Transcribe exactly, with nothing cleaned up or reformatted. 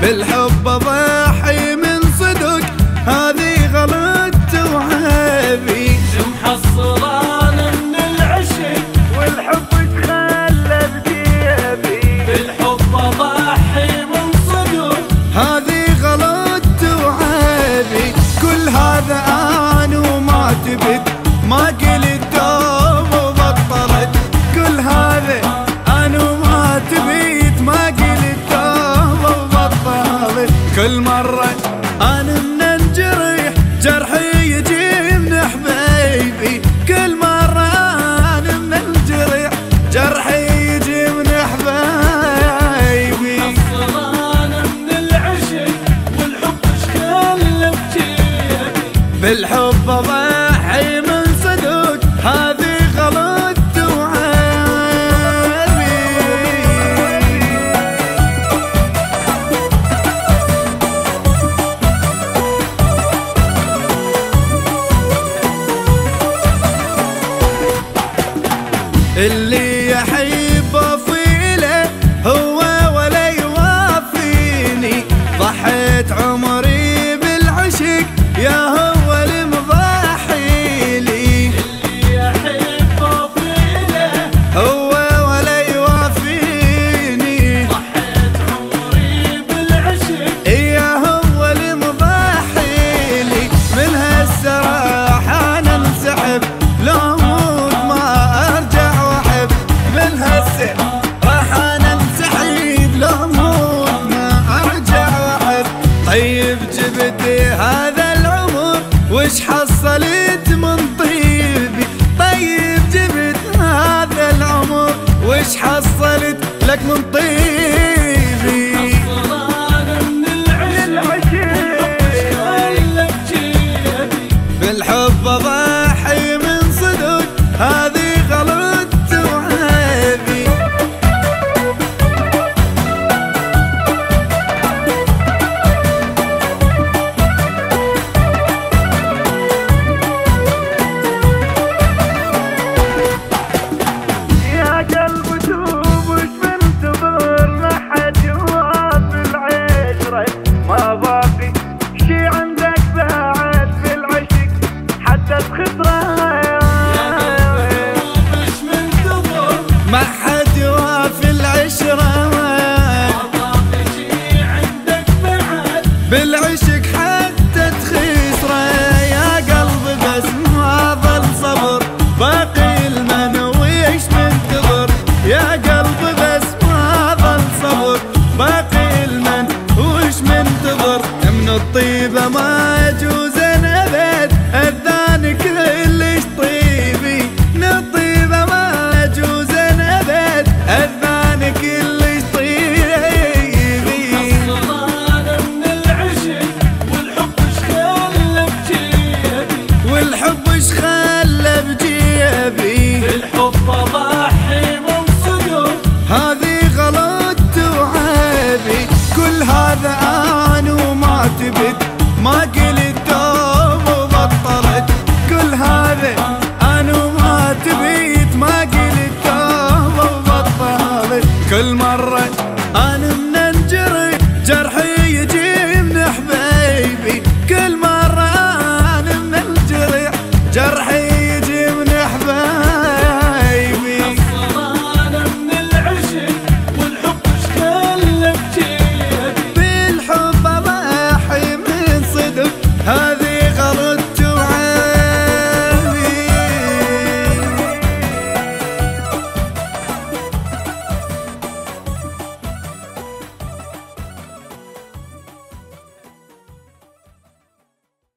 بالحب اضحي من صدق هذه غلطت وعيبي. شو محصلان من العشق والحب تخلى بجيبي. بالحب اضحي من صدق هذه غلطت وعيبي. كل هذا انا وما تبت ما قلت دوم وبطلت. كل هذا انا وما تبيت ما قلت دوم وبطلت. كل مرة انا من انجرح جرحي يجي من حبايبي. كل مرة انا من انجرح جرحي يجي من حبايبي. محصلان من العشق والحب شكله بجيبي. بالحب اضحي من صدق هذه غلطت وعيبي. اللي يحب فيله هو ولا يوافيني. ضحيت عمري بالعشق يا هو المضحي لي. اللي يحب فيله هو ولا يوافيني. ضحيت عمري بالعشق يا هو المضحي لي. من هالسراح انا انسحب لو اموت ما ارجع واحب. من هالسراح انا انسحب لو اموت ما ارجع واحب. طيب جبتي هذا العمر وش حصلت من طيبي. طيب جبت هذا العمر وش حصلت لك من طيبي. محصلان من العشق شكله بجيبي. بالحب اضحي من صدق هذه غلطت وعيبي. يا قلب توب وش منتظر لحد يوافي العشرة. ما باقي شي عندك بعد في العشق حتى تخسره. مش منتظر ما حد يوافي العشرة. ما باقي شي عندك بعد بالعشق حتى تخسره. يا قلبي بس ما ظل صبر باقي المن ويش منتظر. يا قلبي بس ما ظل صبر باقي المن وش منتظر. من الطيبة ما يجوز نبات اذان كلش طيبي. من الطيبة ما يجوز نبات اذان كلش طيبي. محصلان من العشق والحب شكله بجيبي. والحب ايش خلى بجيبي. بالحب اضحي من صدق هذه غلطت وعيبي. كل هذا انا وما تبت ما قلت دوم وبطلت. كل هذا انا وما تبيت ما قلت دوم وبطلت. كل مرة انا من انجرح جرحي يجي من حبايبي. كل مرة انا من انجرح جرحي